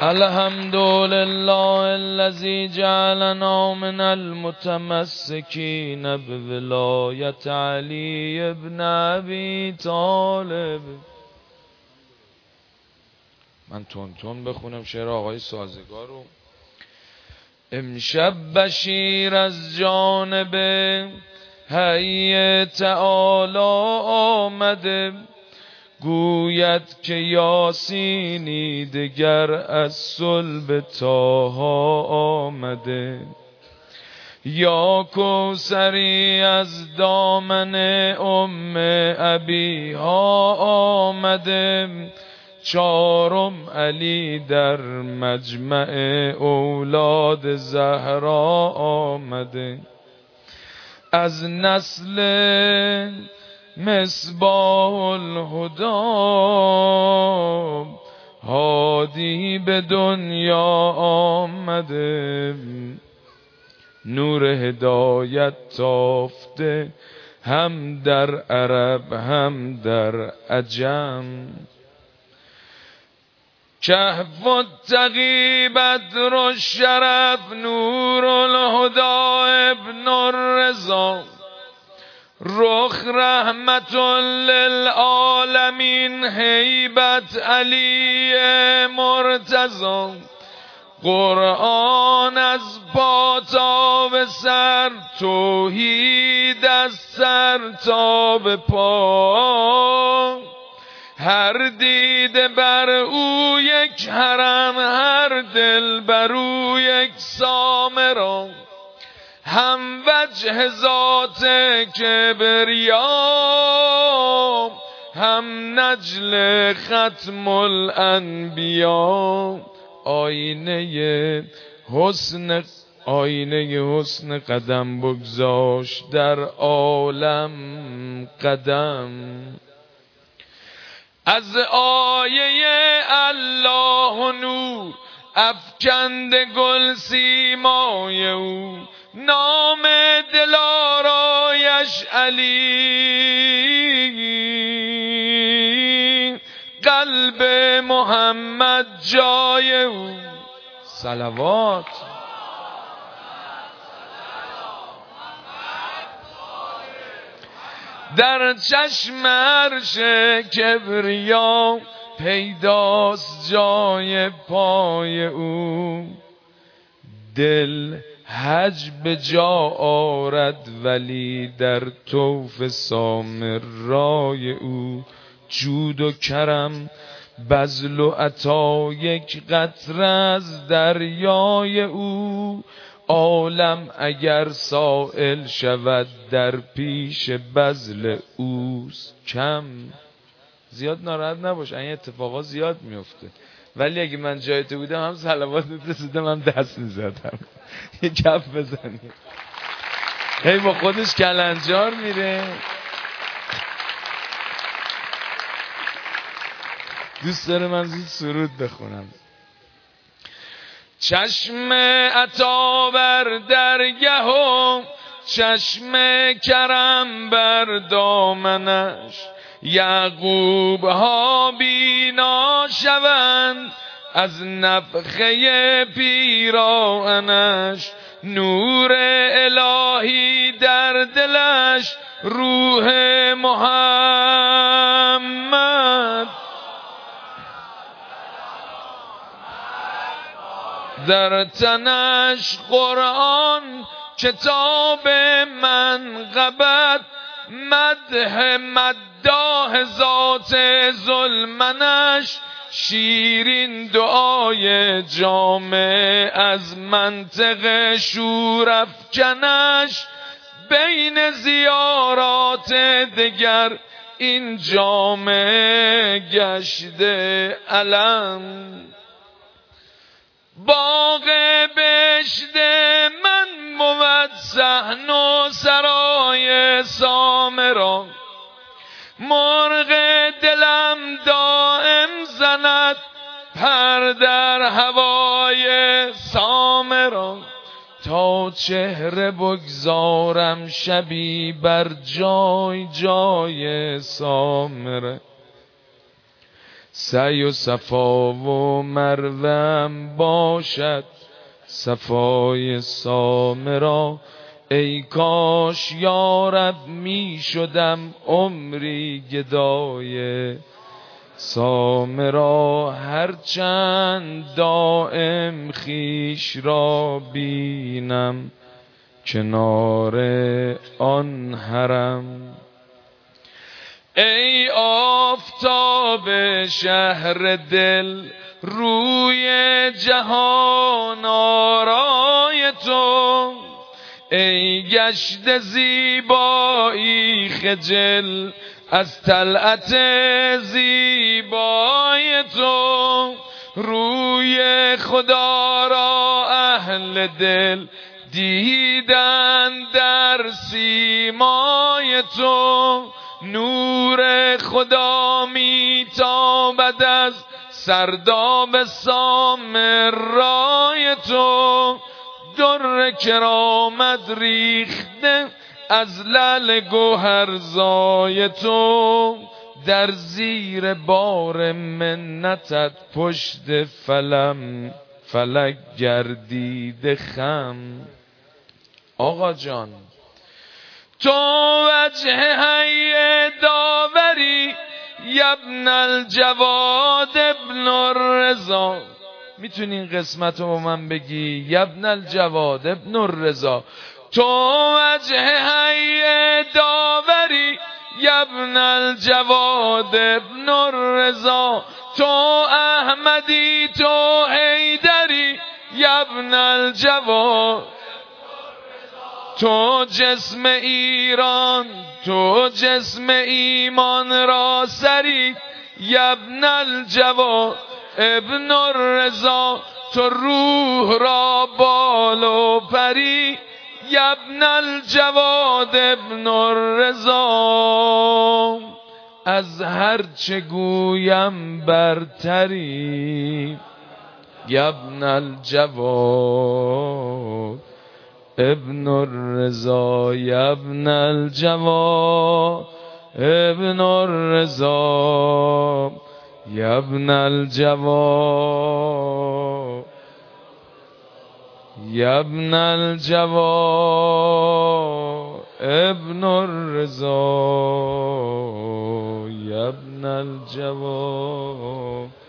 الحمد لله الذي جعلنا من المتمسكين بولایت علی ابن ابی طالب. من تون بخونم شعر آقای سازگار رو. امشب بشیر از جانب حی تعالی آمده، گوید که یاسینی دگر از صلب طاها آمده. یا کوثری از دامن ام ابیها آمده، چارم علی در مجمع اولاد زهرا آمده. از نسل مصباح الهدی هادی به دنیا آمده، نور هدایت تافته هم در عرب هم در عجم. کهف التقی بدر الشرف نور الهدی ابن الرضا، رخ رحمت للعالمین هیبت علی مرتضی. قرآن از پا تا به سر، توحید از سر تا به پا. هر دیده بر او یک حرم، هر دل بر او یک سامرا. هم وجه ذات کبریا، هم نجل ختم الانبیا. آینه حسن قدم بگذاشت در عالم قدم. از آیه الله نور افکند گل سیمای او، نام دلارایش علی، قلب محمد جای او. صلوات. در چشم عرش کبریا پیداست جای پای او. دل حج به جا آرد ولی در طوف سامرای او. جود و کرم بذل و عطا یک قطره از دریای او. عالم اگر سائل شود در پیش بذل اوست کم. زیاد ناراحت نباش، این اتفاقا زیاد میفته، ولی اگه من جای تو بودم هم صلوات می‌فرستادم هم دست می‌زدم. یه کف بزنیم. هی با خودش کلنجار میره. دوست داره من زود سرود بخونم. چشم عطا بر درگه و چشم کرم بر دامنش، یعقوب ها بینا شوند از نفخه پیراهنش. نور الهی در دلش، روح محمد در تنش. قرآن کتاب منقبت، مدح مداح ذات ظلمنش. شیرین دعای جامع از منطق شورافکنش. بین زیارات دگر این جامع گشته علم. باغ بهشت من بود صحن و سرای سامرا. مرغ دلم دائم زند پر در هوای سامرا. تا چهره بگذارم شبی بر جای جای سامره. سعی و صفا و مروم باشد صفای سامرا. ای کاش یارب می شدم عمری گدای سامرا. هرچند دائم خیش را بینم کنار آن حرم. ای آفتاب شهر دل روی جهان آرای تو. ای گشت زیبایی خجل از طلعت زیبای تو. روی خدا را اهل دل دیدن در سیمای تو. نور خدا میتابد از سرداب سامرای تو. در کرامت ریخته از لعل گوهرزای تو. در زیر بار منتت پشت فلک گردیده خم. آقا جان تو وجه حی داوری یبن الجواد ابن الرضا. میتونی این قسمت رو با من بگی؟ یبن الجواد ابن الرضا. تو وجه حی داوری یبن الجواد ابن الرضا. تو احمدی تو حیدری یبن الجواد. تو جسم ایران تو جسم ایمان را سری یبن الجواد ابن الرضا. تو روح را بال و پری یبن الجواد ابن الرضا. از هر چه گویم برتری یبن الجواد ابن الرضا. یبن الجواد ابن الرضا. یبن الجواد یبن الجواد ابن الرضا. یبن الجواد